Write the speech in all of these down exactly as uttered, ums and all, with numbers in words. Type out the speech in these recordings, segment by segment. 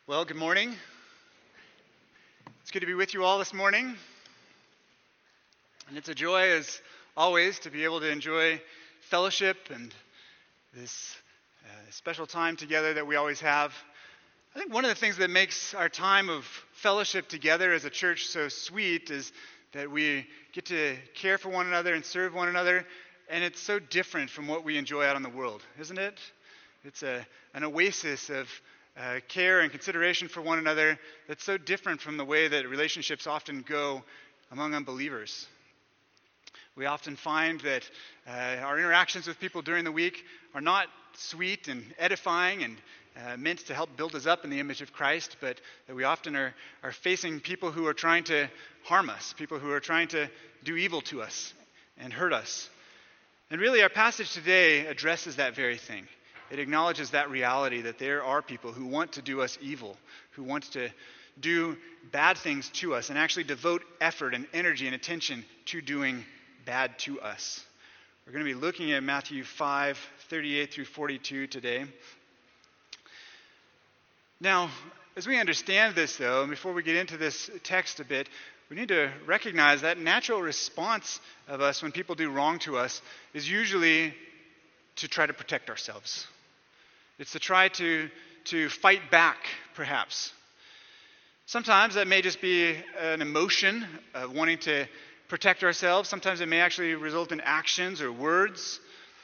Well, good morning. It's good to be with you all this morning. And it's a joy, as always, to be able to enjoy fellowship and this uh, special time together that we always have. I think one of the things that makes our time of fellowship together as a church so sweet is that we get to care for one another and serve one another. And it's so different from what we enjoy out in the world, isn't it? It's a, an oasis of Uh, care and consideration for one another that's so different from the way that relationships often go among unbelievers. We often find that uh, our interactions with people during the week are not sweet and edifying and uh, meant to help build us up in the image of Christ, but that we often are, are facing people who are trying to harm us, people who are trying to do evil to us and hurt us. And really, our passage today addresses that very thing. It acknowledges that reality that there are people who want to do us evil, who want to do bad things to us and actually devote effort and energy and attention to doing bad to us. We're going to be looking at Matthew five, thirty-eight through forty-two today. Now, as we understand this, though, and before we get into this text a bit, we need to recognize that natural response of us when people do wrong to us is usually to try to protect ourselves. It's to try to, to fight back, perhaps. Sometimes that may just be an emotion of wanting to protect ourselves. Sometimes it may actually result in actions or words.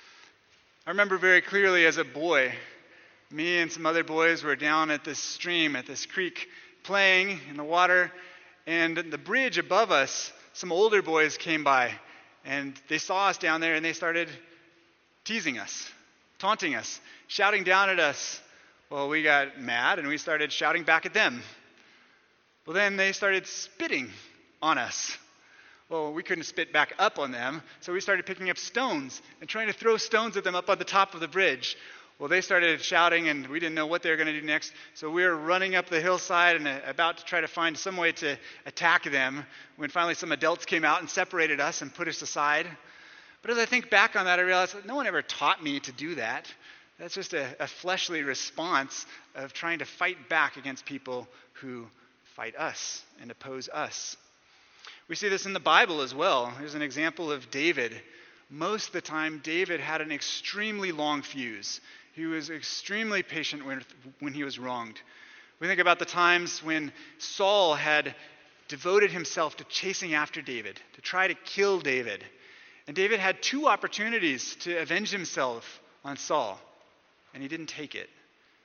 I remember very clearly as a boy, me and some other boys were down at this stream, at this creek, playing in the water, and the bridge above us, some older boys came by, and they saw us down there, and they started teasing us, taunting us, shouting down at us. Well, we got mad and we started shouting back at them. Well, then they started spitting on us. Well, we couldn't spit back up on them, so we started picking up stones and trying to throw stones at them up on the top of the bridge. Well, they started shouting and we didn't know what they were going to do next, so we were running up the hillside and uh, about to try to find some way to attack them when finally some adults came out and separated us and put us aside. But as I think back on that, I realized that no one ever taught me to do that. That's just a, a fleshly response of trying to fight back against people who fight us and oppose us. We see this in the Bible as well. Here's an example of David. Most of the time, David had an extremely long fuse. He was extremely patient when, when he was wronged. We think about the times when Saul had devoted himself to chasing after David, to try to kill David. And David had two opportunities to avenge himself on Saul, and he didn't take it.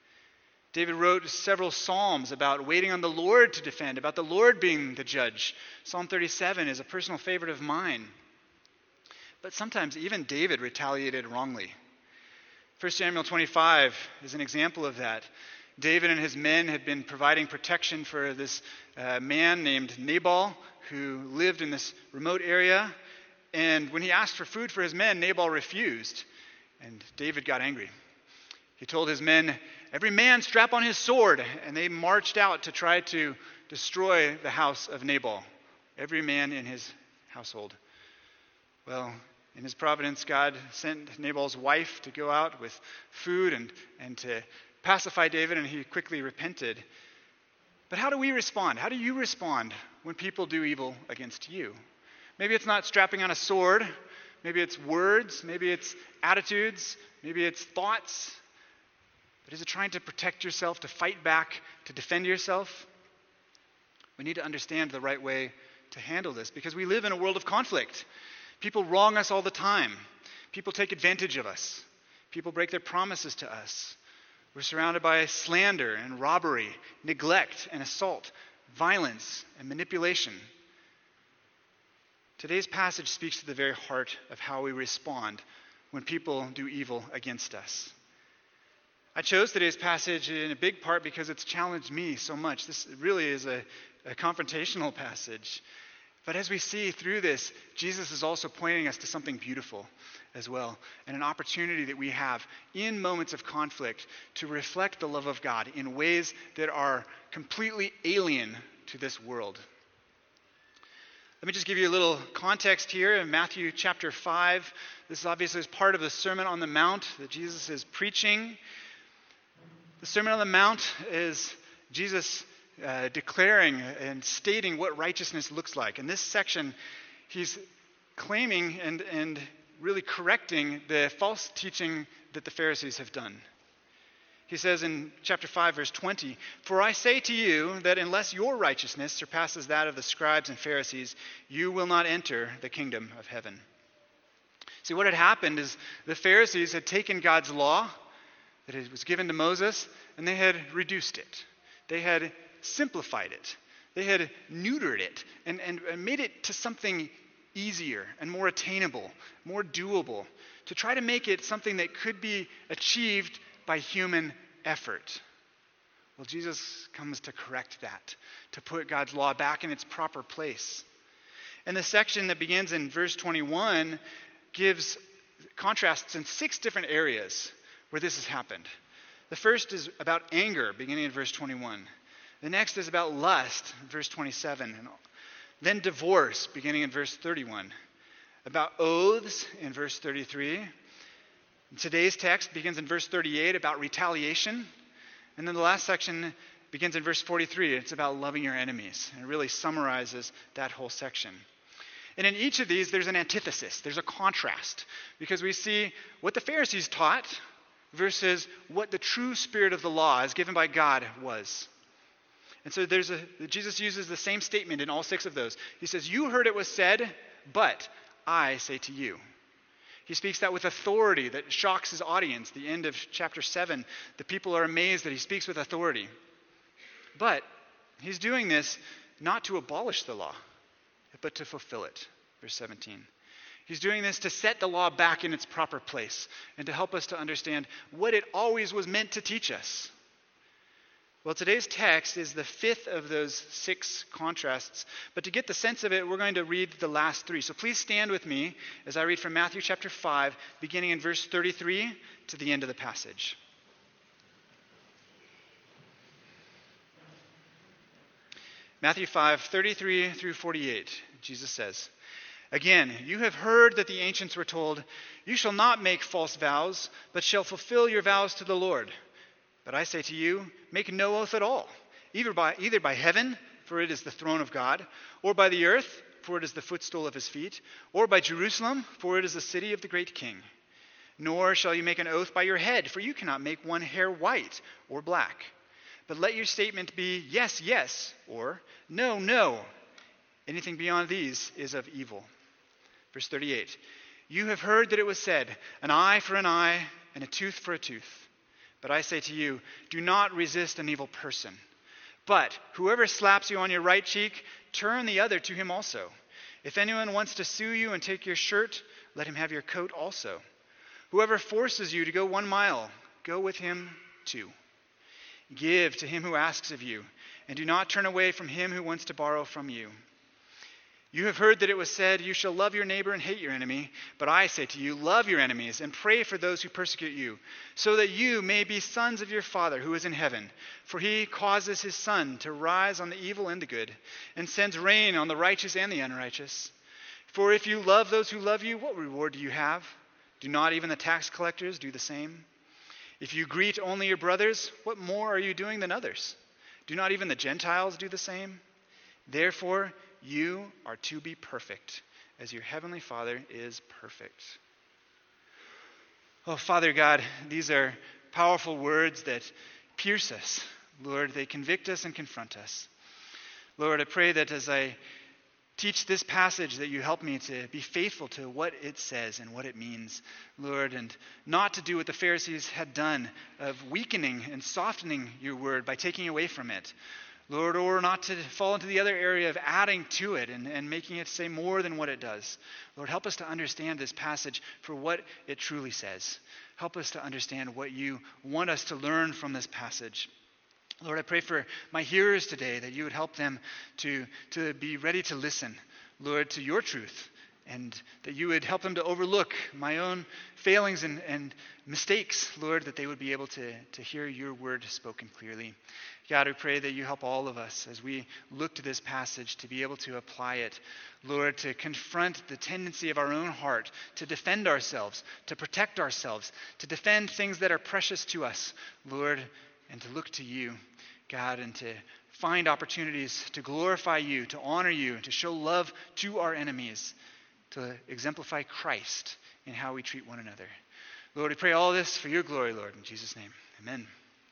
David wrote several psalms about waiting on the Lord to defend, about the Lord being the judge. Psalm thirty-seven is a personal favorite of mine. But sometimes even David retaliated wrongly. First Samuel twenty-five is an example of that. David and his men had been providing protection for this uh, man named Nabal who lived in this remote area. And when he asked for food for his men, Nabal refused. And David got angry. He told his men, "Every man strap on his sword." And they marched out to try to destroy the house of Nabal. Every man in his household. Well, in his providence, God sent Nabal's wife to go out with food and, and to pacify David, and he quickly repented. But how do we respond? How do you respond when people do evil against you? Maybe it's not strapping on a sword. Maybe it's words. Maybe it's attitudes. Maybe it's thoughts. But is it trying to protect yourself, to fight back, to defend yourself? We need to understand the right way to handle this because we live in a world of conflict. People wrong us all the time. People take advantage of us. People break their promises to us. We're surrounded by slander and robbery, neglect and assault, violence and manipulation. Today's passage speaks to the very heart of how we respond when people do evil against us. I chose today's passage in a big part because it's challenged me so much. This really is a, a confrontational passage. But as we see through this, Jesus is also pointing us to something beautiful as well, and an opportunity that we have in moments of conflict to reflect the love of God in ways that are completely alien to this world. Let me just give you a little context here in Matthew chapter five. This obviously is part of the Sermon on the Mount that Jesus is preaching. The Sermon on the Mount is Jesus uh, declaring and stating what righteousness looks like. In this section, he's claiming and, and really correcting the false teaching that the Pharisees have done. He says in chapter five, verse twenty, "For I say to you that unless your righteousness surpasses that of the scribes and Pharisees, you will not enter the kingdom of heaven." See, what had happened is the Pharisees had taken God's law that it was given to Moses, and they had reduced it. They had simplified it. They had neutered it and, and, and made it to something easier and more attainable, more doable, to try to make it something that could be achieved by human effort. Well, Jesus comes to correct that, to put God's law back in its proper place. And the section that begins in verse twenty-one gives contrasts in six different areas where this has happened. The first is about anger, beginning in verse twenty-one. The next is about lust, verse twenty-seven. And then divorce, beginning in verse thirty-one. About oaths in verse thirty-three. Today's text begins in verse thirty-eight about retaliation. And then the last section begins in verse forty-three. It's about loving your enemies. And it really summarizes that whole section. And in each of these, there's an antithesis. There's a contrast. Because we see what the Pharisees taught versus what the true spirit of the law as given by God was. And so there's a Jesus uses the same statement in all six of those. He says, "You heard it was said, but I say to you." He speaks that with authority that shocks his audience. The end of chapter seven, the people are amazed that he speaks with authority. But he's doing this not to abolish the law, but to fulfill it. Verse seventeen. He's doing this to set the law back in its proper place and to help us to understand what it always was meant to teach us. Well, today's text is the fifth of those six contrasts, but to get the sense of it, we're going to read the last three. So please stand with me as I read from Matthew chapter five, beginning in verse thirty-three to the end of the passage. Matthew five, thirty-three through forty-eight, Jesus says, "Again, you have heard that the ancients were told, 'You shall not make false vows, but shall fulfill your vows to the Lord.' But I say to you, make no oath at all, either by, either by heaven, for it is the throne of God, or by the earth, for it is the footstool of his feet, or by Jerusalem, for it is the city of the great king. Nor shall you make an oath by your head, for you cannot make one hair white or black. But let your statement be yes, yes, or no, no. Anything beyond these is of evil." Verse thirty-eight, "You have heard that it was said, an eye for an eye and a tooth for a tooth. But I say to you, do not resist an evil person. But whoever slaps you on your right cheek, turn the other to him also. If anyone wants to sue you and take your shirt, let him have your coat also. Whoever forces you to go one mile, go with him two. Give to him who asks of you, and do not turn away from him who wants to borrow from you. You have heard that it was said, 'You shall love your neighbor and hate your enemy.' But I say to you, love your enemies and pray for those who persecute you, so that you may be sons of your Father who is in heaven. For he causes his sun to rise on the evil and the good, and sends rain on the righteous and the unrighteous. For if you love those who love you, what reward do you have? Do not even the tax collectors do the same? If you greet only your brothers, what more are you doing than others? Do not even the Gentiles do the same? Therefore, you are to be perfect, as your heavenly Father is perfect." Oh, Father God, these are powerful words that pierce us. Lord, they convict us and confront us. Lord, I pray that as I teach this passage that you help me to be faithful to what it says and what it means, Lord, and not to do what the Pharisees had done of weakening and softening your word by taking away from it. Lord, or not to fall into the other area of adding to it and, and making it say more than what it does. Lord, help us to understand this passage for what it truly says. Help us to understand what you want us to learn from this passage. Lord, I pray for my hearers today that you would help them to, to be ready to listen, Lord, to your truth, and that you would help them to overlook my own failings and, and mistakes, Lord, that they would be able to, to hear your word spoken clearly. God, I pray that you help all of us as we look to this passage to be able to apply it, Lord, to confront the tendency of our own heart, to defend ourselves, to protect ourselves, to defend things that are precious to us, Lord, and to look to you. God, and to find opportunities to glorify you, to honor you, to show love to our enemies, to exemplify Christ in how we treat one another. Lord, we pray all this for your glory, Lord, in Jesus' name. Amen.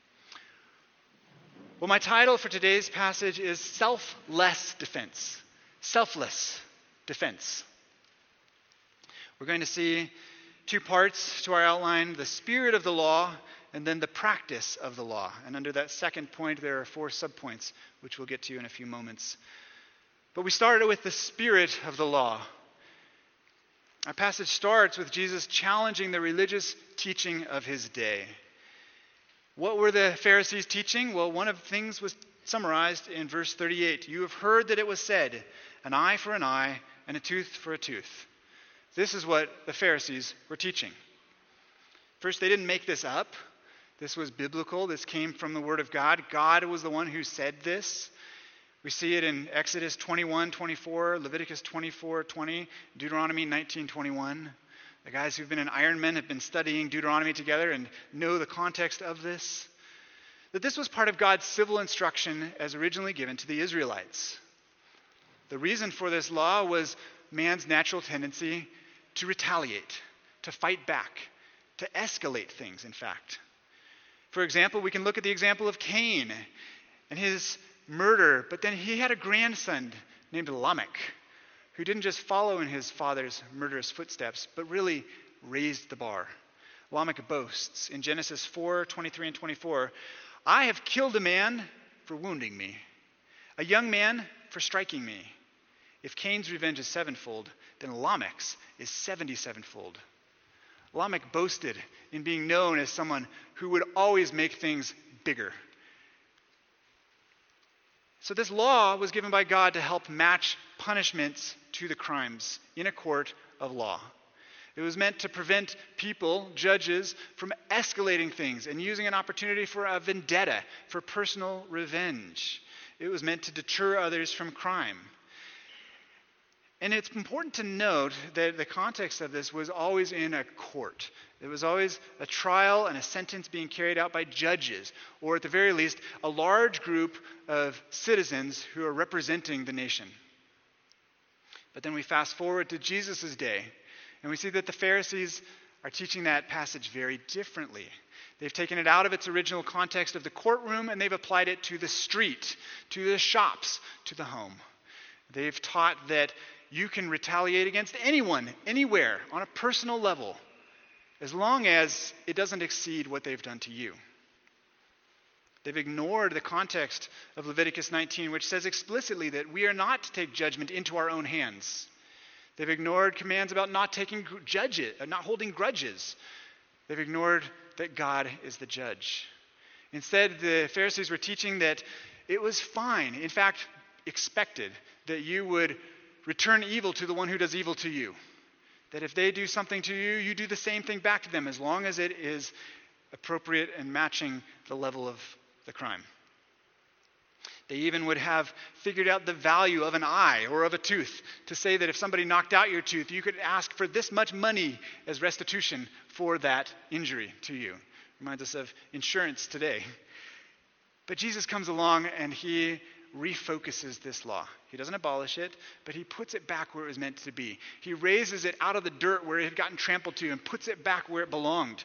Well, my title for today's passage is Selfless Defense. Selfless Defense. We're going to see two parts to our outline: the spirit of the law and then the practice of the law. And under that second point, there are four subpoints, which we'll get to in a few moments. But we started with the spirit of the law. Our passage starts with Jesus challenging the religious teaching of his day. What were the Pharisees teaching? Well, one of the things was summarized in verse thirty-eight. You have heard that it was said, an eye for an eye and a tooth for a tooth. This is what the Pharisees were teaching. First, they didn't make this up. This was biblical. This came from the Word of God. God was the one who said this. We see it in Exodus twenty-one twenty-four, Leviticus twenty-four twenty, Deuteronomy nineteen twenty-one. The guys who've been in Ironman have been studying Deuteronomy together and know the context of this. That this was part of God's civil instruction as originally given to the Israelites. The reason for this law was man's natural tendency to retaliate, to fight back, to escalate things, in fact. For example, we can look at the example of Cain and his murder, but then he had a grandson named Lamech, who didn't just follow in his father's murderous footsteps, but really raised the bar. Lamech boasts in Genesis four twenty-three and twenty-four, I have killed a man for wounding me, a young man for striking me. If Cain's revenge is sevenfold, then Lamech's is seventy-sevenfold. Lamech boasted in being known as someone who would always make things bigger. So this law was given by God to help match punishments to the crimes in a court of law. It was meant to prevent people, judges, from escalating things and using an opportunity for a vendetta, for personal revenge. It was meant to deter others from crime. And it's important to note that the context of this was always in a court. It was always a trial and a sentence being carried out by judges, or at the very least, a large group of citizens who are representing the nation. But then we fast forward to Jesus' day, and we see that the Pharisees are teaching that passage very differently. They've taken it out of its original context of the courtroom, and they've applied it to the street, to the shops, to the home. They've taught that you can retaliate against anyone, anywhere, on a personal level, as long as it doesn't exceed what they've done to you. They've ignored the context of Leviticus nineteen, which says explicitly that we are not to take judgment into our own hands. They've ignored commands about not taking judges, not holding grudges. They've ignored that God is the judge. Instead, the Pharisees were teaching that it was fine, in fact, expected, that you would return evil to the one who does evil to you. That if they do something to you, you do the same thing back to them, as long as it is appropriate and matching the level of the crime. They even would have figured out the value of an eye or of a tooth, to say that if somebody knocked out your tooth, you could ask for this much money as restitution for that injury to you. Reminds us of insurance today. But Jesus comes along and he refocuses this law. He doesn't abolish it, but he puts it back where it was meant to be. He raises it out of the dirt where it had gotten trampled to and puts it back where it belonged.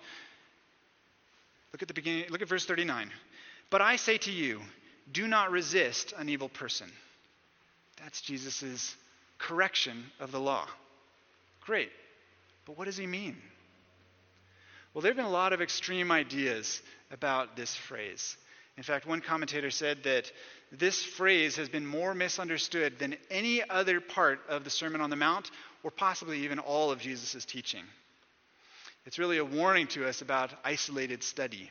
Look at the beginning, look at verse thirty-nine. But I say to you, do not resist an evil person. That's Jesus' correction of the law. Great. But what does he mean? Well, there have been a lot of extreme ideas about this phrase. In fact, one commentator said that this phrase has been more misunderstood than any other part of the Sermon on the Mount, or possibly even all of Jesus' teaching. It's really a warning to us about isolated study.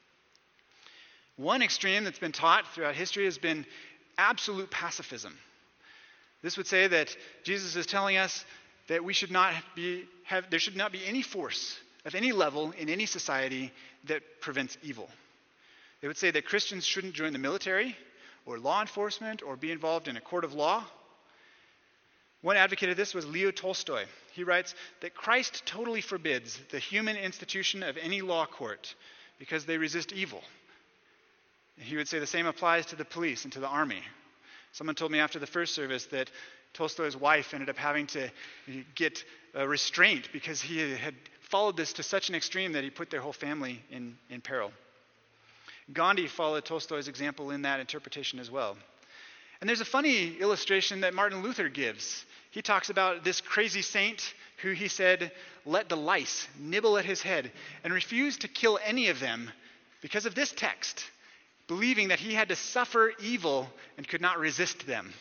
One extreme that's been taught throughout history has been absolute pacifism. This would say that Jesus is telling us that we should not be have there should not be any force of any level in any society that prevents evil. They would say that Christians shouldn't join the military or law enforcement or be involved in a court of law. One advocate of this was Leo Tolstoy. He writes that Christ totally forbids the human institution of any law court because they resist evil. He would say the same applies to the police and to the army. Someone told me after the first service that Tolstoy's wife ended up having to get a restraint because he had followed this to such an extreme that he put their whole family in, in peril. Gandhi followed Tolstoy's example in that interpretation as well. And there's a funny illustration that Martin Luther gives. He talks about this crazy saint who he said let the lice nibble at his head and refused to kill any of them because of this text, believing that he had to suffer evil and could not resist them.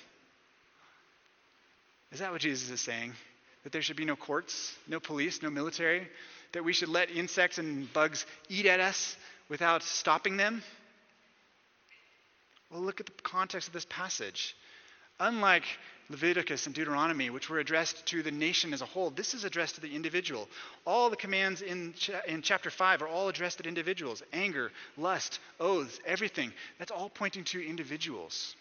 Is that what Jesus is saying? That there should be no courts, no police, no military? That we should let insects and bugs eat at us without stopping them? Well, look at the context of this passage. Unlike Leviticus and Deuteronomy, which were addressed to the nation as a whole, this is addressed to the individual. All the commands in, cha- in chapter five are all addressed at individuals. Anger, lust, oaths, everything. That's all pointing to individuals.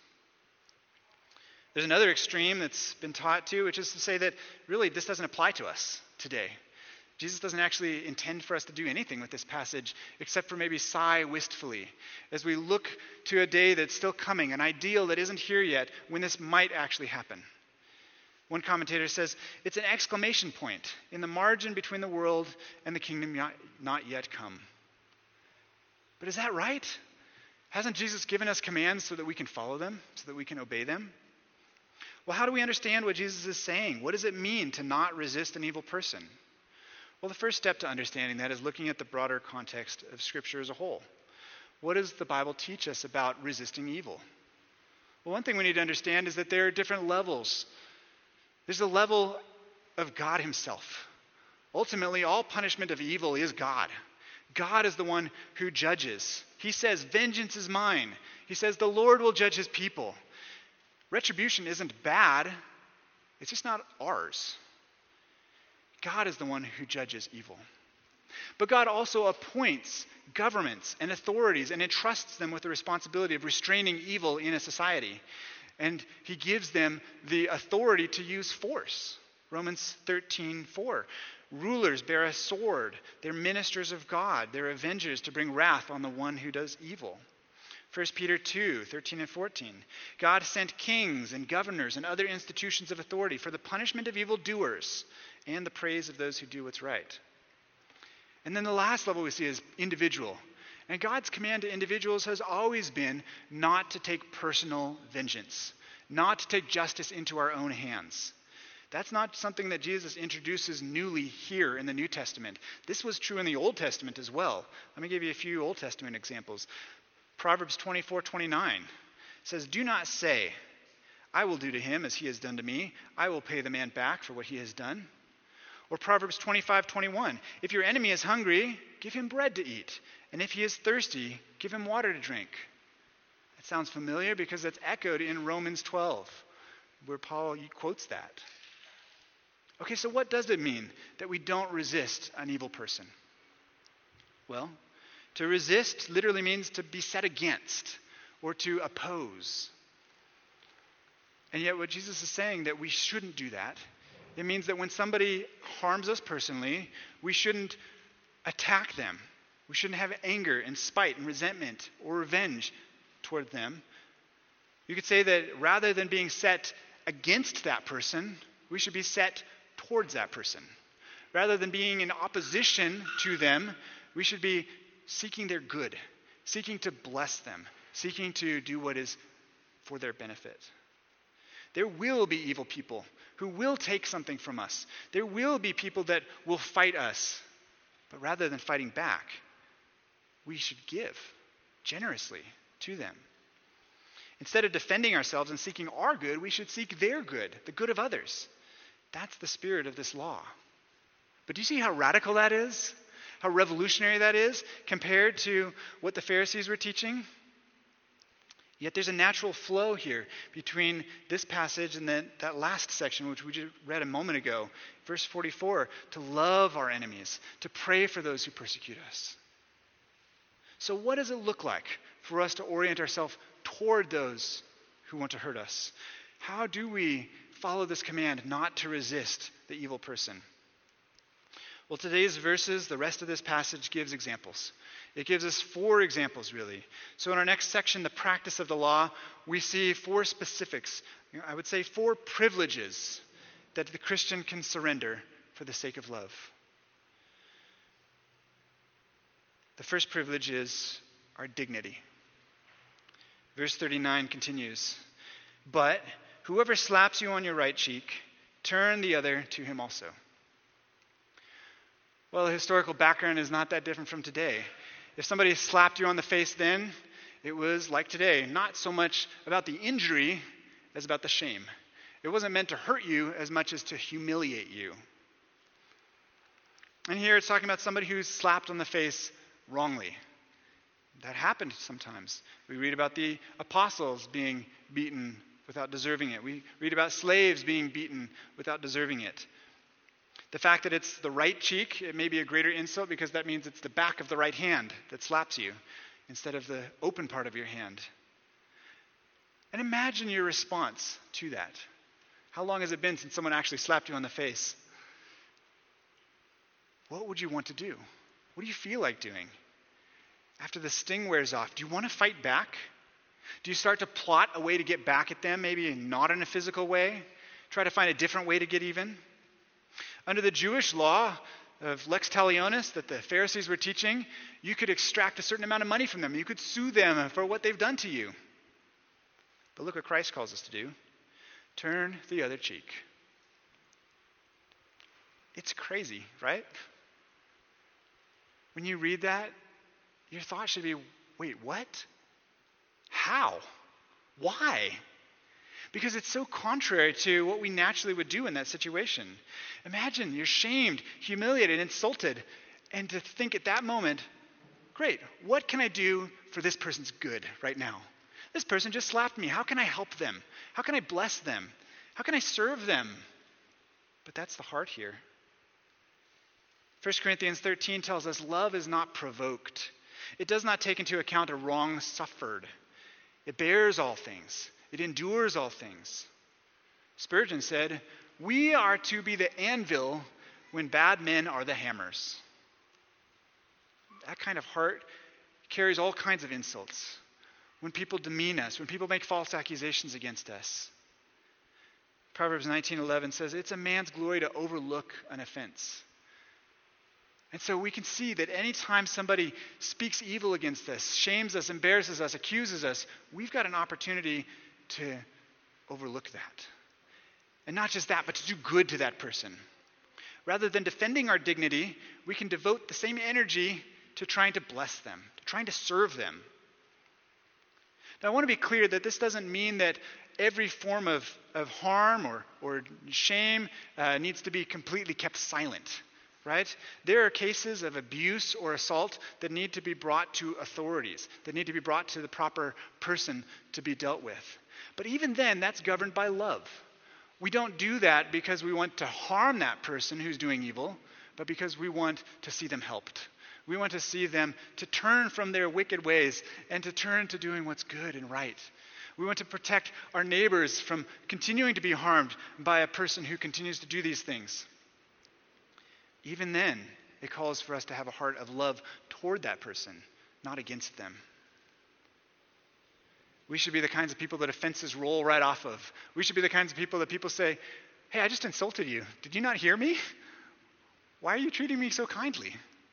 There's another extreme that's been taught to, which is to say that really this doesn't apply to us today. Jesus doesn't actually intend for us to do anything with this passage except for maybe sigh wistfully as we look to a day that's still coming, an ideal that isn't here yet, when this might actually happen. One commentator says it's an exclamation point in the margin between the world and the kingdom not, not yet come. But is that right? Hasn't Jesus given us commands so that we can follow them, so that we can obey them? Well, how do we understand what Jesus is saying? What does it mean to not resist an evil person? Well, the first step to understanding that is looking at the broader context of Scripture as a whole. What does the Bible teach us about resisting evil? Well, one thing we need to understand is that there are different levels. There's a level of God himself. Ultimately, all punishment of evil is God. God is the one who judges. He says, vengeance is mine. He says, the Lord will judge his people. Retribution isn't bad. It's just not ours. God is the one who judges evil. But God also appoints governments and authorities and entrusts them with the responsibility of restraining evil in a society. And he gives them the authority to use force. Romans thirteen four. Rulers bear a sword. They're ministers of God. They're avengers to bring wrath on the one who does evil. First Peter two thirteen and fourteen. God sent kings and governors and other institutions of authority for the punishment of evildoers and the praise of those who do what's right. And then the last level we see is individual. And God's command to individuals has always been not to take personal vengeance, not to take justice into our own hands. That's not something that Jesus introduces newly here in the New Testament. This was true in the Old Testament as well. Let me give you a few Old Testament examples. Proverbs twenty-four twenty-nine says, do not say, I will do to him as he has done to me. I will pay the man back for what he has done. Or Proverbs twenty-five twenty-one, if your enemy is hungry, give him bread to eat. And if he is thirsty, give him water to drink. That sounds familiar because it's echoed in Romans twelve, where Paul quotes that. Okay, so what does it mean that we don't resist an evil person? Well, to resist literally means to be set against or to oppose. And yet what Jesus is saying that we shouldn't do that. It means that when somebody harms us personally, we shouldn't attack them. We shouldn't have anger and spite and resentment or revenge toward them. You could say that rather than being set against that person, we should be set towards that person. Rather than being in opposition to them, we should be seeking their good, seeking to bless them, seeking to do what is for their benefit. There will be evil people who will take something from us. There will be people that will fight us. But rather than fighting back, we should give generously to them. Instead of defending ourselves and seeking our good, we should seek their good, the good of others. That's the spirit of this law. But do you see how radical that is? How revolutionary that is compared to what the Pharisees were teaching? Yet there's a natural flow here between this passage and then that last section, which we just read a moment ago. Verse forty-four, to love our enemies, to pray for those who persecute us. So what does it look like for us to orient ourselves toward those who want to hurt us? How do we follow this command not to resist the evil person? Well, today's verses, the rest of this passage gives examples. It gives us four examples, really. So in our next section, the practice of the law, we see four specifics. You know, I would say four privileges that the Christian can surrender for the sake of love. The first privilege is our dignity. Verse thirty-nine continues, "But whoever slaps you on your right cheek, turn the other to him also." Well, the historical background is not that different from today. If somebody slapped you on the face then, it was like today, not so much about the injury as about the shame. It wasn't meant to hurt you as much as to humiliate you. And here it's talking about somebody who's slapped on the face wrongly. That happened sometimes. We read about the apostles being beaten without deserving it. We read about slaves being beaten without deserving it. The fact that it's the right cheek, it may be a greater insult because that means it's the back of the right hand that slaps you instead of the open part of your hand. And imagine your response to that. How long has it been since someone actually slapped you on the face? What would you want to do? What do you feel like doing? After the sting wears off, do you want to fight back? Do you start to plot a way to get back at them, maybe not in a physical way? Try to find a different way to get even? Under the Jewish law of lex talionis that the Pharisees were teaching, you could extract a certain amount of money from them. You could sue them for what they've done to you. But look what Christ calls us to do. Turn the other cheek. It's crazy, right? When you read that, your thought should be, wait, what? How? Why? Because it's so contrary to what we naturally would do in that situation. Imagine you're shamed, humiliated, insulted, and to think at that moment, great, what can I do for this person's good right now? This person just slapped me. How can I help them? How can I bless them? How can I serve them? But that's the heart here. First Corinthians thirteen tells us love is not provoked. It does not take into account a wrong suffered. It bears all things. It endures all things. Spurgeon said, "We are to be the anvil when bad men are the hammers." That kind of heart carries all kinds of insults. When people demean us, when people make false accusations against us. Proverbs nineteen eleven says, "It's a man's glory to overlook an offense." And so we can see that anytime somebody speaks evil against us, shames us, embarrasses us, accuses us, we've got an opportunity to overlook that. And not just that, but to do good to that person. Rather than defending our dignity, we can devote the same energy to trying to bless them, to trying to serve them. Now I want to be clear that this doesn't mean that every form of, of harm or, or shame uh, needs to be completely kept silent. Right? There are cases of abuse or assault that need to be brought to authorities, that need to be brought to the proper person to be dealt with. But even then, that's governed by love. We don't do that because we want to harm that person who's doing evil, but because we want to see them helped. We want to see them to turn from their wicked ways and to turn to doing what's good and right. We want to protect our neighbors from continuing to be harmed by a person who continues to do these things. Even then, it calls for us to have a heart of love toward that person, not against them. We should be the kinds of people that offenses roll right off of. We should be the kinds of people that people say, "Hey, I just insulted you. Did you not hear me? Why are you treating me so kindly?"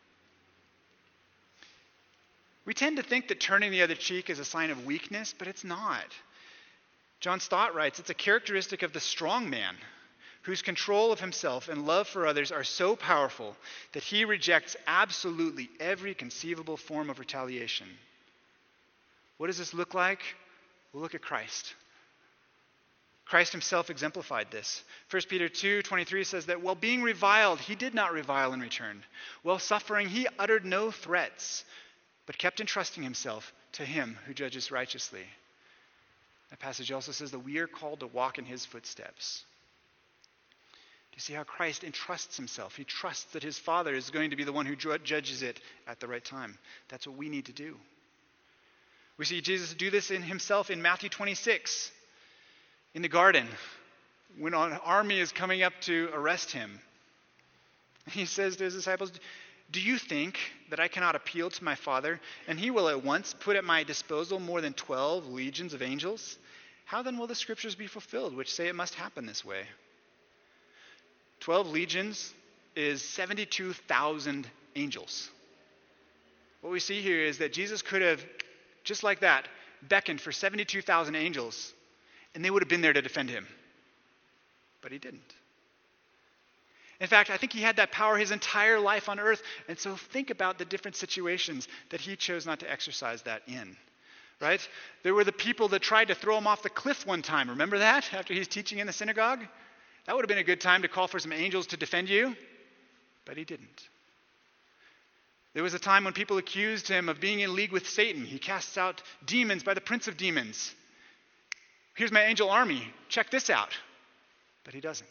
We tend to think that turning the other cheek is a sign of weakness, but it's not. John Stott writes, "It's a characteristic of the strong man, whose control of himself and love for others are so powerful that he rejects absolutely every conceivable form of retaliation." What does this look like? We'll look at Christ. Christ himself exemplified this. First Peter two twenty-three says that while being reviled, he did not revile in return. While suffering, he uttered no threats, but kept entrusting himself to him who judges righteously. That passage also says that we are called to walk in his footsteps. You see how Christ entrusts himself. He trusts that his Father is going to be the one who judges it at the right time. That's what we need to do. We see Jesus do this in himself in Matthew twenty-six, in the garden, when an army is coming up to arrest him. He says to his disciples, do you think that I cannot appeal to my Father, and he will at once put at my disposal more than twelve legions of angels? How then will the scriptures be fulfilled, which say it must happen this way? Twelve legions is seventy-two thousand angels. What we see here is that Jesus could have, just like that, beckoned for seventy-two thousand angels, and they would have been there to defend him. But he didn't. In fact, I think he had that power his entire life on earth, and so think about the different situations that he chose not to exercise that in. Right? There were the people that tried to throw him off the cliff one time. Remember that? After he's teaching in the synagogue? That would have been a good time to call for some angels to defend you. But he didn't. There was a time when people accused him of being in league with Satan. He casts out demons by the prince of demons. Here's my angel army. Check this out. But he doesn't.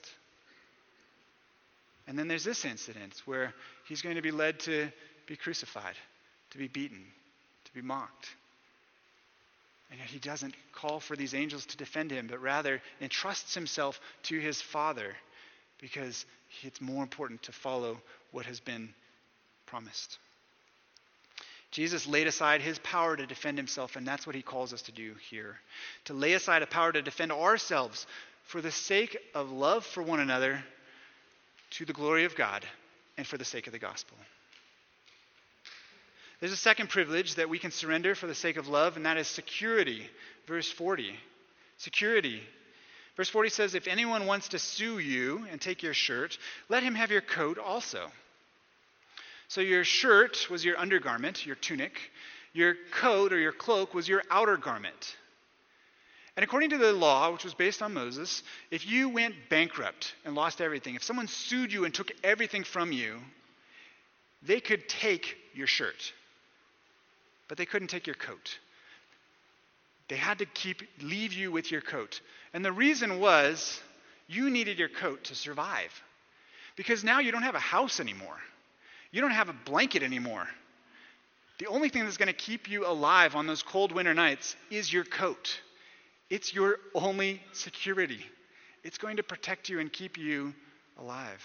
And then there's this incident where he's going to be led to be crucified, to be beaten, to be mocked. And yet he doesn't call for these angels to defend him, but rather entrusts himself to his Father because it's more important to follow what has been promised. Jesus laid aside his power to defend himself, and that's what he calls us to do here. To lay aside a power to defend ourselves for the sake of love for one another, to the glory of God, and for the sake of the gospel. There's a second privilege that we can surrender for the sake of love, and that is security. Verse forty. Security. Verse forty says, if anyone wants to sue you and take your shirt, let him have your coat also. So your shirt was your undergarment, your tunic. Your coat or your cloak was your outer garment. And according to the law, which was based on Moses, if you went bankrupt and lost everything, if someone sued you and took everything from you, they could take your shirt, but they couldn't take your coat. They had to keep leave you with your coat. And the reason was you needed your coat to survive. Because now you don't have a house anymore. You don't have a blanket anymore. The only thing that's going to keep you alive on those cold winter nights is your coat. It's your only security. It's going to protect you and keep you alive.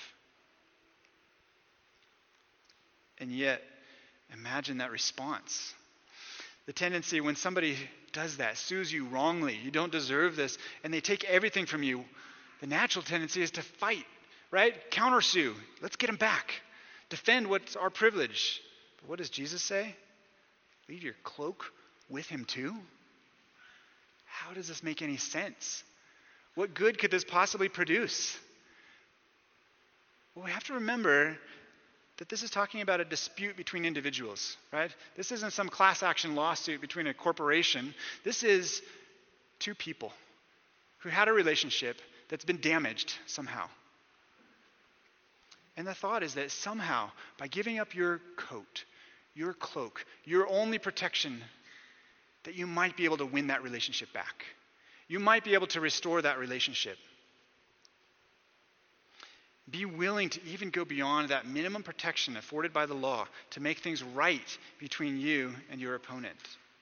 And yet, imagine that response. The tendency when somebody does that, sues you wrongly, you don't deserve this, and they take everything from you, the natural tendency is to fight, right? Countersue. Let's get them back. Defend what's our privilege. But what does Jesus say? Leave your cloak with him too? How does this make any sense? What good could this possibly produce? Well, we have to remember that this is talking about a dispute between individuals, right? This isn't some class action lawsuit between a corporation. This is two people who had a relationship that's been damaged somehow. And the thought is that somehow, by giving up your coat, your cloak, your only protection, that you might be able to win that relationship back. You might be able to restore that relationship. Be willing to even go beyond that minimum protection afforded by the law to make things right between you and your opponent.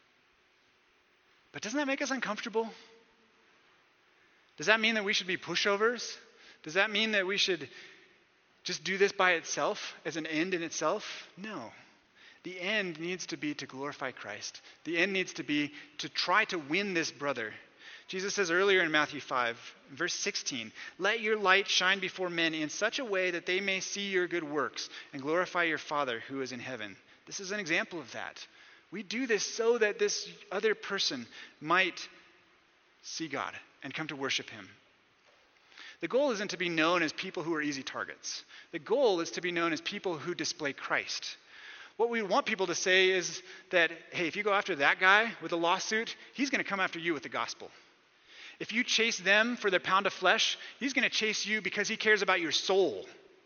But doesn't that make us uncomfortable? Does that mean that we should be pushovers? Does that mean that we should just do this by itself as an end in itself? No. The end needs to be to glorify Christ. The end needs to be to try to win this brother. Jesus says earlier in Matthew five, verse sixteen, let your light shine before men in such a way that they may see your good works and glorify your Father who is in heaven. This is an example of that. We do this so that this other person might see God and come to worship him. The goal isn't to be known as people who are easy targets. The goal is to be known as people who display Christ. What we want people to say is that, hey, if you go after that guy with a lawsuit, he's going to come after you with the gospel. If you chase them for their pound of flesh, he's going to chase you because he cares about your soul.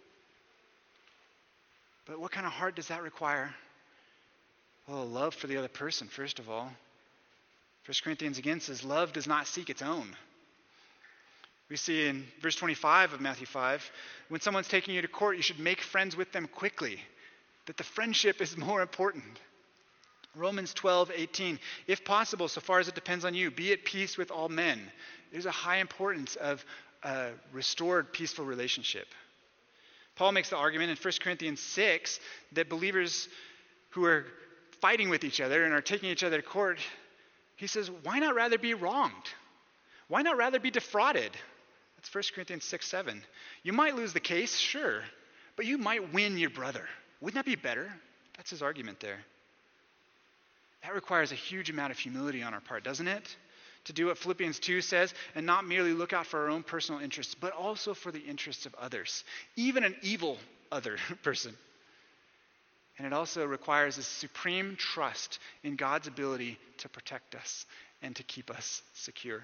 But what kind of heart does that require? Well, love for the other person, first of all. First Corinthians again says, love does not seek its own. We see in verse twenty-five of Matthew five, when someone's taking you to court, you should make friends with them quickly. That the friendship is more important. Romans twelve eighteen, if possible, so far as it depends on you, be at peace with all men. There's a high importance of a restored, peaceful relationship. Paul makes the argument in First Corinthians six that believers who are fighting with each other and are taking each other to court, he says, why not rather be wronged? Why not rather be defrauded? That's First Corinthians six seven. You might lose the case, sure, but you might win your brother. Wouldn't that be better? That's his argument there. That requires a huge amount of humility on our part, doesn't it? To do what Philippians two says and not merely look out for our own personal interests, but also for the interests of others, even an evil other person. And it also requires a supreme trust in God's ability to protect us and to keep us secure.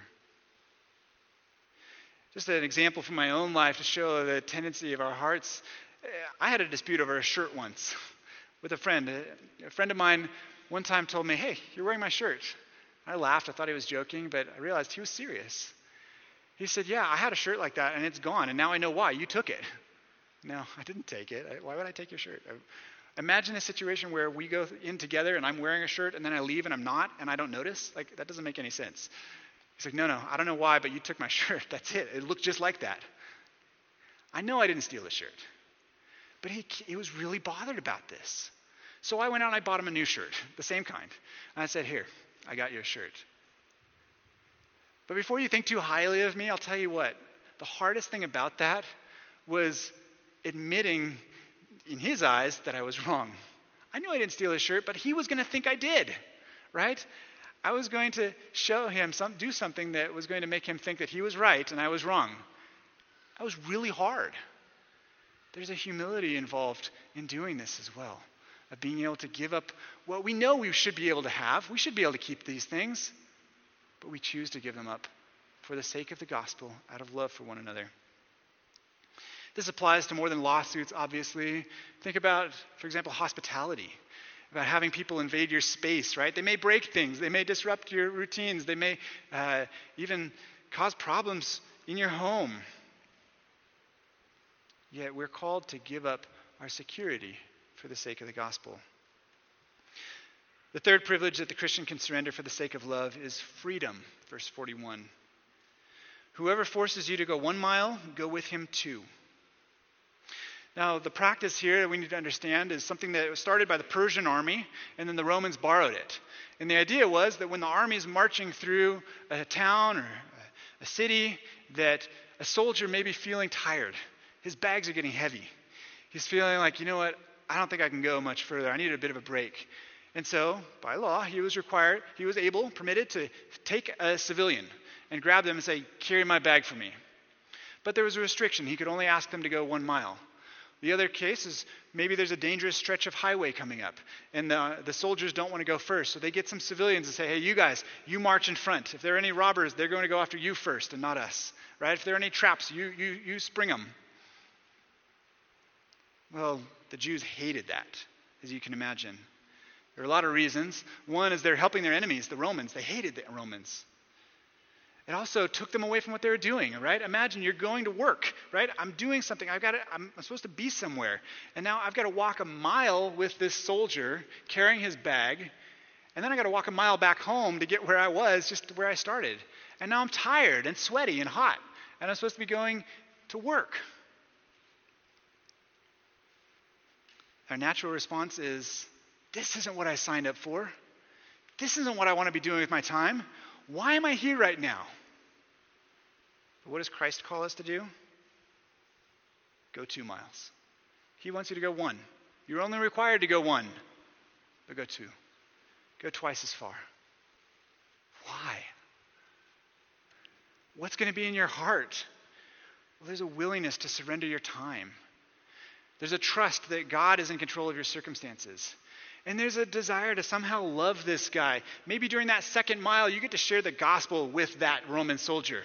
Just an example from my own life to show the tendency of our hearts. I had a dispute over a shirt once with a friend. A friend of mine one time told me, hey, you're wearing my shirt. I laughed. I thought he was joking, but I realized he was serious. He said, yeah, I had a shirt like that, and it's gone, and now I know why. You took it. No, I didn't take it. Why would I take your shirt? Imagine a situation where we go in together, and I'm wearing a shirt, and then I leave, and I'm not, and I don't notice. Like, that doesn't make any sense. He's like, no, no, I don't know why, but you took my shirt. That's it. It looked just like that. I know I didn't steal the shirt. But he, he was really bothered about this. So I went out and I bought him a new shirt, the same kind. And I said, here, I got you a shirt. But before you think too highly of me, I'll tell you what. The hardest thing about that was admitting in his eyes that I was wrong. I knew I didn't steal his shirt, but he was going to think I did, right? I was going to show him, some, do something that was going to make him think that he was right and I was wrong. That was really hard. There's a humility involved in doing this as well, of being able to give up what we know we should be able to have. We should be able to keep these things, but we choose to give them up for the sake of the gospel, out of love for one another. This applies to more than lawsuits, obviously. Think about, for example, hospitality. About having people invade your space, right? They may break things. They may disrupt your routines. They may uh, even cause problems in your home. Yet we're called to give up our security for the sake of the gospel. The third privilege that the Christian can surrender for the sake of love is freedom, verse forty-one. Whoever forces you to go one mile, go with him two. Now, the practice here that we need to understand is something that was started by the Persian army, and then the Romans borrowed it. And the idea was that when the army is marching through a town or a city, that a soldier may be feeling tired. His bags are getting heavy. He's feeling like, you know what, I don't think I can go much further. I need a bit of a break. And so, by law, he was required, he was able, permitted to take a civilian and grab them and say, carry my bag for me. But there was a restriction. He could only ask them to go one mile. The other case is maybe there's a dangerous stretch of highway coming up, and the, the soldiers don't want to go first. So they get some civilians and say, hey, you guys, you march in front. If there are any robbers, they're going to go after you first and not us. Right? If there are any traps, you, you, you spring them. Well, the Jews hated that, as you can imagine. There are a lot of reasons. One is they're helping their enemies, the Romans. They hated the Romans. It also took them away from what they were doing, right? Imagine you're going to work, right? I'm doing something. I've got to, I'm supposed to be somewhere. And now I've got to walk a mile with this soldier carrying his bag. And then I got to walk a mile back home to get where I was, just where I started. And now I'm tired and sweaty and hot. And I'm supposed to be going to work. Our natural response is, this isn't what I signed up for. This isn't what I want to be doing with my time. Why am I here right now? But what does Christ call us to do? Go two miles. He wants you to go one. You're only required to go one, but go two. Go twice as far. Why? What's going to be in your heart? Well, there's a willingness to surrender your time. There's a trust that God is in control of your circumstances. And there's a desire to somehow love this guy. Maybe during that second mile, you get to share the gospel with that Roman soldier.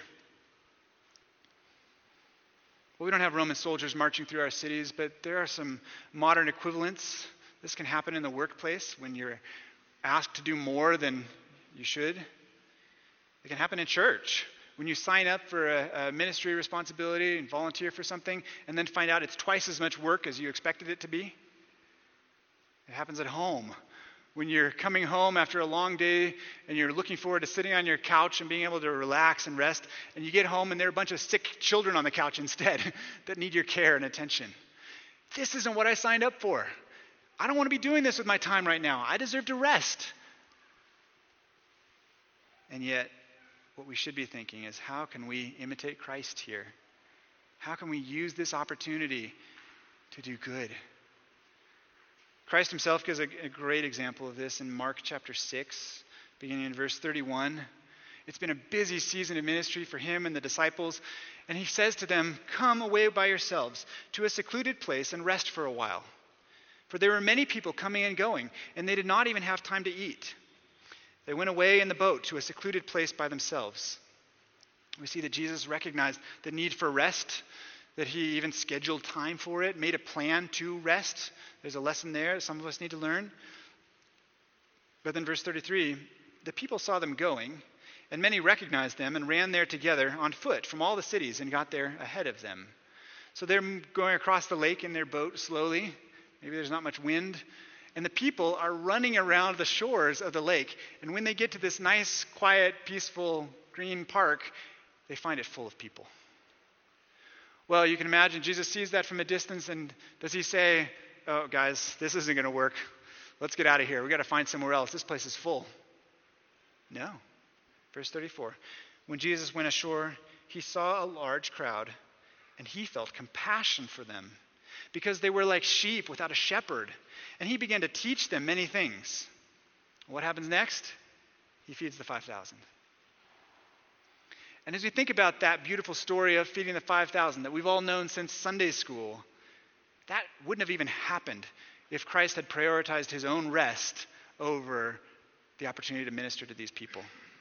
Well, we don't have Roman soldiers marching through our cities, but there are some modern equivalents. This can happen in the workplace when you're asked to do more than you should. It can happen in church. When you sign up for a, a ministry responsibility and volunteer for something, and then find out it's twice as much work as you expected it to be. It happens at home. When you're coming home after a long day and you're looking forward to sitting on your couch and being able to relax and rest, and you get home and there are a bunch of sick children on the couch instead that need your care and attention. This isn't what I signed up for. I don't want to be doing this with my time right now. I deserve to rest. And yet, what we should be thinking is, how can we imitate Christ here? How can we use this opportunity to do good? Christ himself gives a, a great example of this in Mark chapter six, beginning in verse thirty-one. It's been a busy season of ministry for him and the disciples, and he says to them, "Come away by yourselves to a secluded place and rest for a while." For there were many people coming and going, and they did not even have time to eat. They went away in the boat to a secluded place by themselves. We see that Jesus recognized the need for rest, that he even scheduled time for it, made a plan to rest. There's a lesson there that some of us need to learn. But then verse thirty-three, the people saw them going, and many recognized them and ran there together on foot from all the cities and got there ahead of them. So they're going across the lake in their boat slowly. Maybe there's not much wind. And the people are running around the shores of the lake. And when they get to this nice, quiet, peaceful, green park, they find it full of people. Well, you can imagine Jesus sees that from a distance, and does he say, "Oh, guys, this isn't going to work. Let's get out of here. We've got to find somewhere else. This place is full." No. Verse thirty-four, when Jesus went ashore, he saw a large crowd, and he felt compassion for them, because they were like sheep without a shepherd. And he began to teach them many things. What happens next? He feeds the five thousand. And as we think about that beautiful story of feeding the five thousand that we've all known since Sunday school, that wouldn't have even happened if Christ had prioritized his own rest over the opportunity to minister to these people.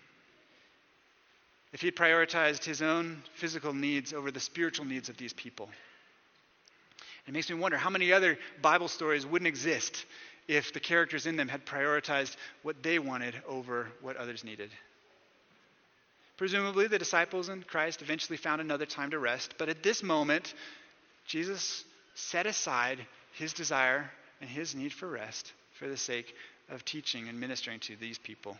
If he had prioritized his own physical needs over the spiritual needs of these people. It makes me wonder how many other Bible stories wouldn't exist if the characters in them had prioritized what they wanted over what others needed. Presumably, the disciples and Christ eventually found another time to rest, but at this moment, Jesus set aside his desire and his need for rest for the sake of teaching and ministering to these people.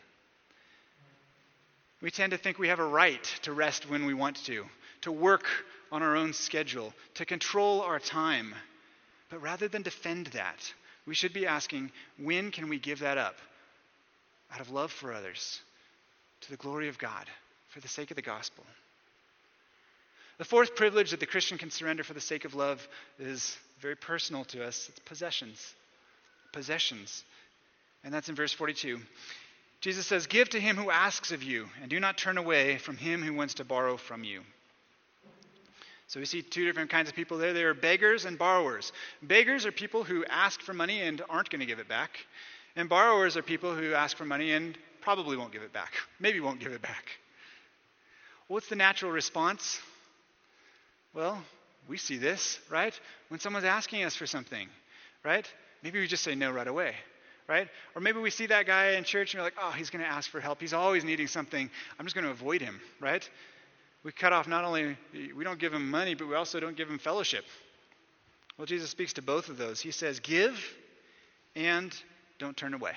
We tend to think we have a right to rest when we want to, to work on our own schedule, to control our time. But rather than defend that, we should be asking, when can we give that up? Out of love for others, to the glory of God, for the sake of the gospel. The fourth privilege that the Christian can surrender for the sake of love is very personal to us. It's possessions. Possessions. And that's in verse forty-two. Jesus says, "Give to him who asks of you, and do not turn away from him who wants to borrow from you." So we see two different kinds of people there. There are beggars and borrowers. Beggars are people who ask for money and aren't going to give it back. And borrowers are people who ask for money and probably won't give it back. Maybe won't give it back. What's the natural response? Well, we see this, right? When someone's asking us for something, right? Maybe we just say no right away, right? Or maybe we see that guy in church and we're like, oh, he's going to ask for help. He's always needing something. I'm just going to avoid him, right? We cut off not only, we don't give him money, but we also don't give him fellowship. Well, Jesus speaks to both of those. He says, give and don't turn away.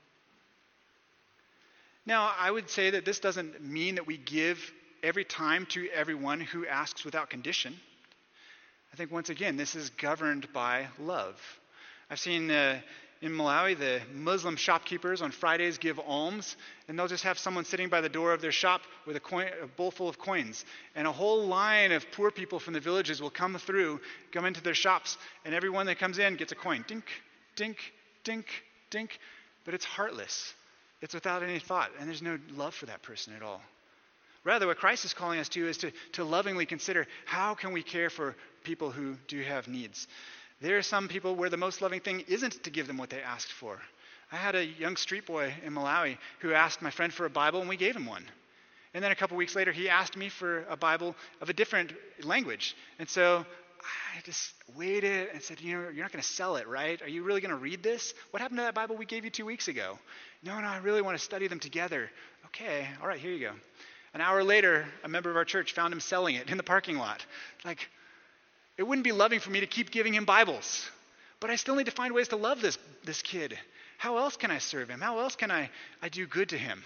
Now, I would say that this doesn't mean that we give every time to everyone who asks without condition. I think, once again, this is governed by love. I've seen uh, in Malawi, the Muslim shopkeepers on Fridays give alms, and they'll just have someone sitting by the door of their shop with a, coin, a bowl full of coins. And a whole line of poor people from the villages will come through, come into their shops, and everyone that comes in gets a coin. Dink, dink, dink, dink. But it's heartless. It's without any thought, and there's no love for that person at all. Rather, what Christ is calling us to is to, to lovingly consider, how can we care for people who do have needs? There are some people where the most loving thing isn't to give them what they asked for. I had a young street boy in Malawi who asked my friend for a Bible, and we gave him one. And then a couple weeks later, he asked me for a Bible of a different language. And so I just waited and said, you know, you're not going to sell it, right? Are you really going to read this? What happened to that Bible we gave you two weeks ago? No, no, I really want to study them together. Okay, all right, here you go. An hour later, a member of our church found him selling it in the parking lot. Like, it wouldn't be loving for me to keep giving him Bibles, but I still need to find ways to love this, this kid. How else can I serve him? How else can I, I do good to him?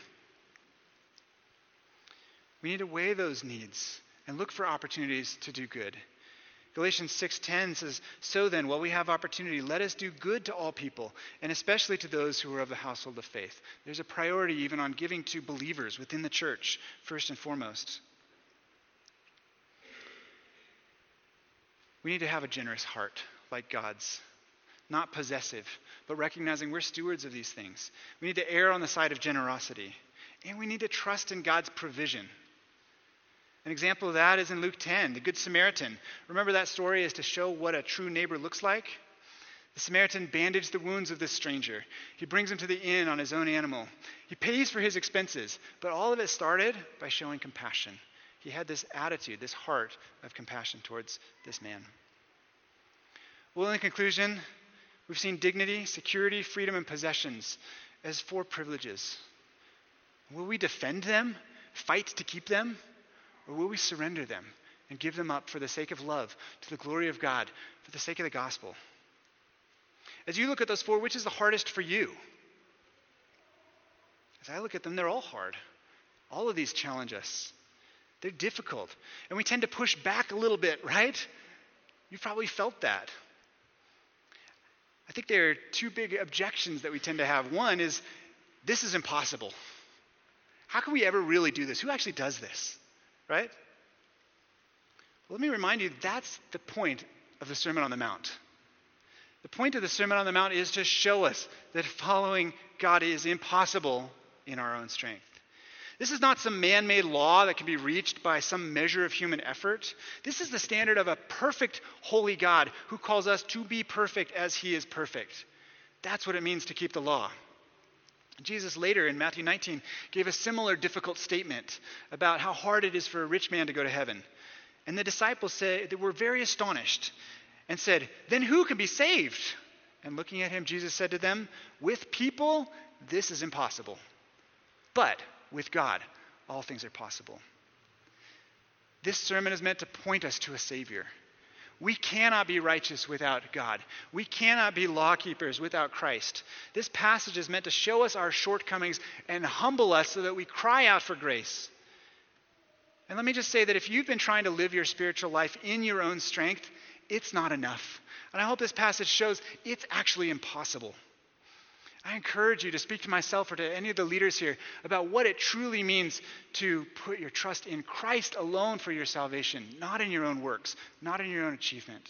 We need to weigh those needs and look for opportunities to do good. Galatians six ten says, "So then, while we have opportunity, let us do good to all people, and especially to those who are of the household of faith." There's a priority even on giving to believers within the church, first and foremost. We need to have a generous heart like God's, not possessive, but recognizing we're stewards of these things. We need to err on the side of generosity, and we need to trust in God's provision. An example of that is in Luke ten, the Good Samaritan. Remember that story is to show what a true neighbor looks like? The Samaritan bandaged the wounds of this stranger. He brings him to the inn on his own animal. He pays for his expenses, but all of it started by showing compassion. He had this attitude, this heart of compassion towards this man. Well, in conclusion, we've seen dignity, security, freedom, and possessions as four privileges. Will we defend them, fight to keep them? Or will we surrender them and give them up for the sake of love, to the glory of God, for the sake of the gospel? As you look at those four, which is the hardest for you? As I look at them, they're all hard. All of these challenge us. They're difficult. And we tend to push back a little bit, right? You've probably felt that. I think there are two big objections that we tend to have. One is, this is impossible. How can we ever really do this? Who actually does this? Right? Well, let me remind you, that's the point of the Sermon on the Mount. The point of the Sermon on the Mount is to show us that following God is impossible in our own strength. This is not some man-made law that can be reached by some measure of human effort. This is the standard of a perfect, holy God who calls us to be perfect as he is perfect. That's what it means to keep the law. Jesus later in Matthew nineteen gave a similar difficult statement about how hard it is for a rich man to go to heaven. And the disciples say they were very astonished and said, "Then who can be saved?" And looking at him, Jesus said to them, "With people, this is impossible. But with God, all things are possible." This sermon is meant to point us to a Savior. We cannot be righteous without God. We cannot be law keepers without Christ. This passage is meant to show us our shortcomings and humble us so that we cry out for grace. And let me just say that if you've been trying to live your spiritual life in your own strength, it's not enough. And I hope this passage shows it's actually impossible. I encourage you to speak to myself or to any of the leaders here about what it truly means to put your trust in Christ alone for your salvation, not in your own works, not in your own achievement.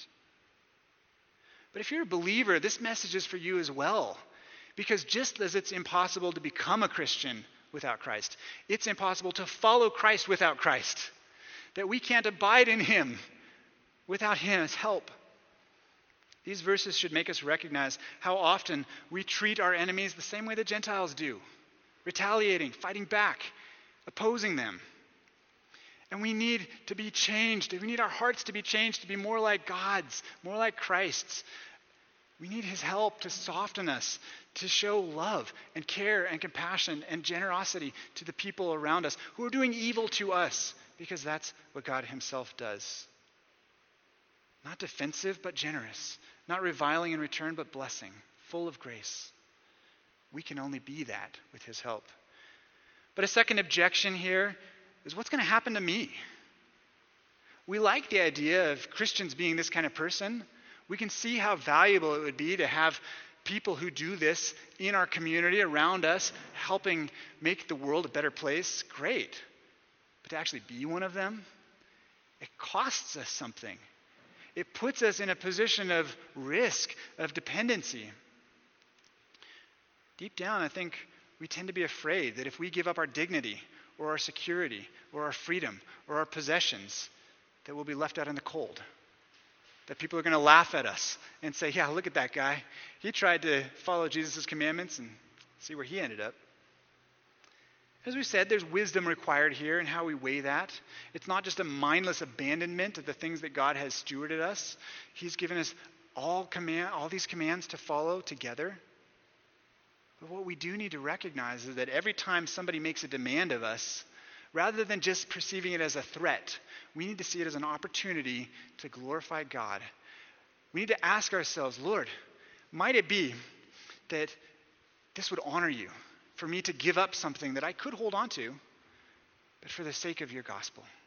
But if you're a believer, this message is for you as well. Because just as it's impossible to become a Christian without Christ, it's impossible to follow Christ without Christ. That we can't abide in him without his help. These verses should make us recognize how often we treat our enemies the same way the Gentiles do, retaliating, fighting back, opposing them. And we need to be changed. We need our hearts to be changed to be more like God's, more like Christ's. We need his help to soften us, to show love and care and compassion and generosity to the people around us who are doing evil to us, because that's what God himself does. Not defensive, but generous. Not reviling in return, but blessing, full of grace. We can only be that with his help. But a second objection here is, what's going to happen to me? We like the idea of Christians being this kind of person. We can see how valuable it would be to have people who do this in our community, around us, helping make the world a better place. Great. But to actually be one of them, it costs us something. It puts us in a position of risk, of dependency. Deep down, I think we tend to be afraid that if we give up our dignity or our security or our freedom or our possessions, that we'll be left out in the cold. That people are going to laugh at us and say, "Yeah, look at that guy. He tried to follow Jesus' commandments and see where he ended up." As we said, there's wisdom required here in how we weigh that. It's not just a mindless abandonment of the things that God has stewarded us. He's given us all command, all these commands to follow together. But what we do need to recognize is that every time somebody makes a demand of us, rather than just perceiving it as a threat, we need to see it as an opportunity to glorify God. We need to ask ourselves, "Lord, might it be that this would honor you, for me to give up something that I could hold on to, but for the sake of your gospel?"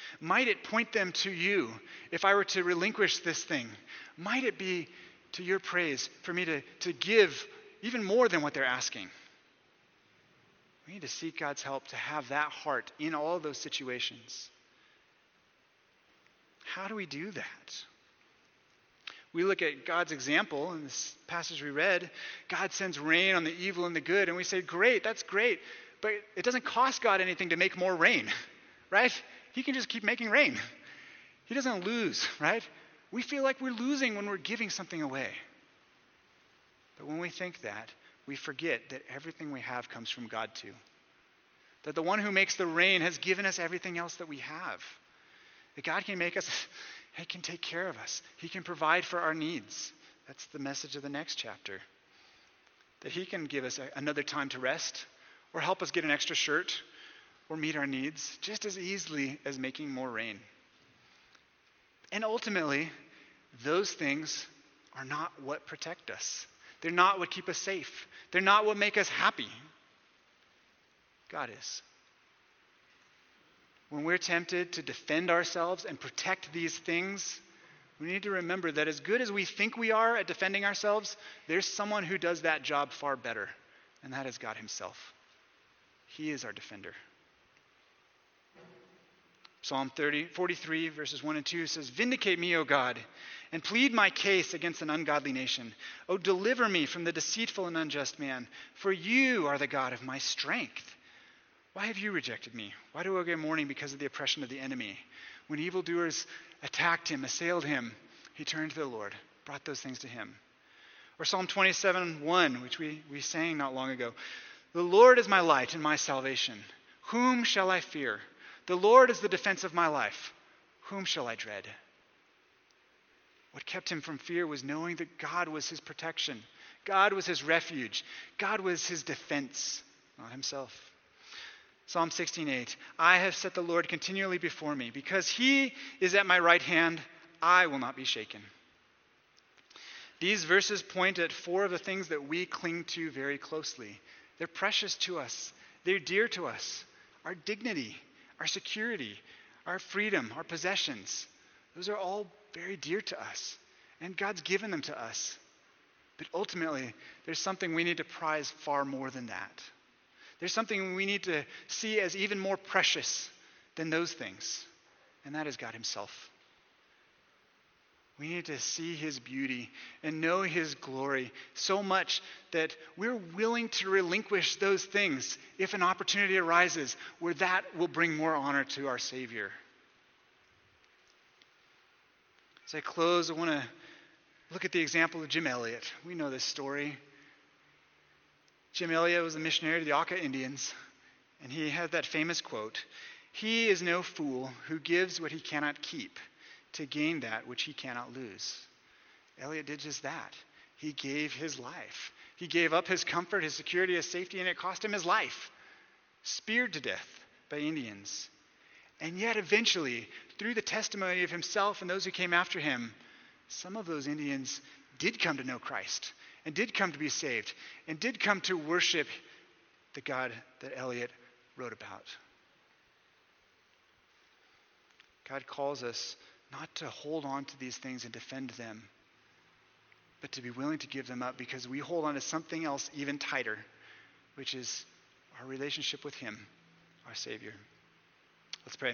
Might it point them to you if I were to relinquish this thing? Might it be to your praise for me to, to give even more than what they're asking? We need to seek God's help to have that heart in all those situations. How do we do that? We look at God's example in this passage we read. God sends rain on the evil and the good, and we say, great, that's great. But it doesn't cost God anything to make more rain, right? He can just keep making rain. He doesn't lose, right? We feel like we're losing when we're giving something away. But when we think that, we forget that everything we have comes from God too. That the one who makes the rain has given us everything else that we have. That God can make us, He can take care of us. He can provide for our needs. That's the message of the next chapter. That He can give us a, another time to rest, or help us get an extra shirt, or meet our needs, just as easily as making more rain. And ultimately, those things are not what protect us. They're not what keep us safe. They're not what make us happy. God is. When we're tempted to defend ourselves and protect these things, we need to remember that as good as we think we are at defending ourselves, there's someone who does that job far better, and that is God Himself. He is our defender. Psalm thirty, forty-three, verses one and two says, "Vindicate me, O God, and plead my case against an ungodly nation. O deliver me from the deceitful and unjust man, for you are the God of my strength. Why have you rejected me? Why do I get mourning because of the oppression of the enemy? When evildoers attacked him, assailed him, he turned to the Lord, brought those things to him." Or Psalm twenty-seven, one, which we, we sang not long ago. "The Lord is my light and my salvation. Whom shall I fear? The Lord is the defense of my life. Whom shall I dread?" What kept him from fear was knowing that God was his protection. God was his refuge. God was his defense, not himself. Psalm sixteen, eight. "I have set the Lord continually before me. Because he is at my right hand, I will not be shaken." These verses point at four of the things that we cling to very closely. They're precious to us. They're dear to us. Our dignity, our security, our freedom, our possessions. Those are all very dear to us. And God's given them to us. But ultimately, there's something we need to prize far more than that. There's something we need to see as even more precious than those things. And that is God Himself. We need to see His beauty and know His glory so much that we're willing to relinquish those things if an opportunity arises where that will bring more honor to our Savior. As I close, I want to look at the example of Jim Elliot. We know this story. Jim Elliot was a missionary to the Auca Indians, and he had that famous quote, "He is no fool who gives what he cannot keep to gain that which he cannot lose." Elliot did just that. He gave his life. He gave up his comfort, his security, his safety, and it cost him his life. Speared to death by Indians. And yet eventually, through the testimony of himself and those who came after him, some of those Indians did come to know Christ and did come to be saved and did come to worship the God that Elliot wrote about. God calls us not to hold on to these things and defend them, but to be willing to give them up because we hold on to something else even tighter, which is our relationship with Him, our Savior. Let's pray.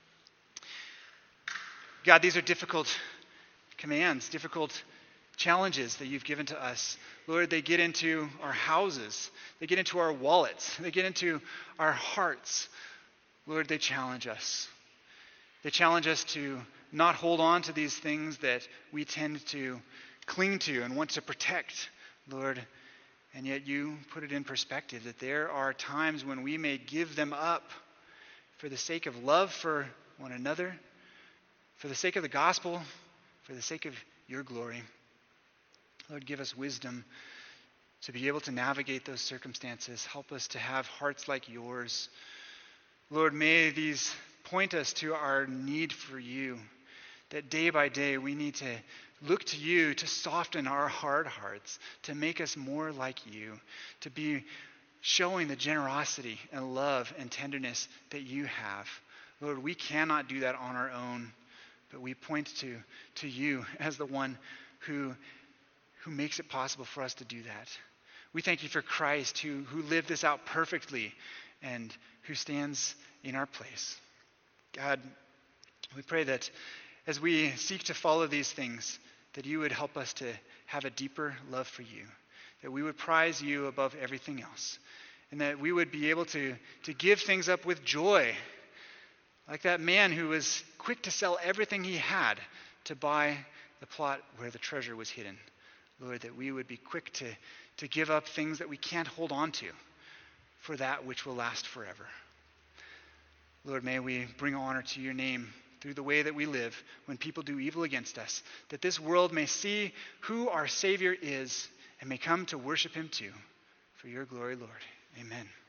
God, these are difficult commands, difficult challenges that you've given to us. Lord, they get into our houses. They get into our wallets. They get into our hearts. Lord, they challenge us. They challenge us to not hold on to these things that we tend to cling to and want to protect, Lord. And yet you put it in perspective that there are times when we may give them up for the sake of love for one another, for the sake of the gospel, for the sake of your glory. Lord, give us wisdom to be able to navigate those circumstances. Help us to have hearts like yours. Lord, may these point us to our need for you, that day by day we need to look to you to soften our hard hearts, to make us more like you, to be showing the generosity and love and tenderness that you have. Lord, we cannot do that on our own, but we point to, to you as the one who, who makes it possible for us to do that. We thank you for Christ who, who lived this out perfectly and who stands in our place. God, we pray that as we seek to follow these things, that you would help us to have a deeper love for you, that we would prize you above everything else, and that we would be able to, to give things up with joy, like that man who was quick to sell everything he had to buy the plot where the treasure was hidden. Lord, that we would be quick to, to give up things that we can't hold on to for that which will last forever. Lord, may we bring honor to your name through the way that we live when people do evil against us, that this world may see who our Savior is and may come to worship him too. For your glory, Lord. Amen.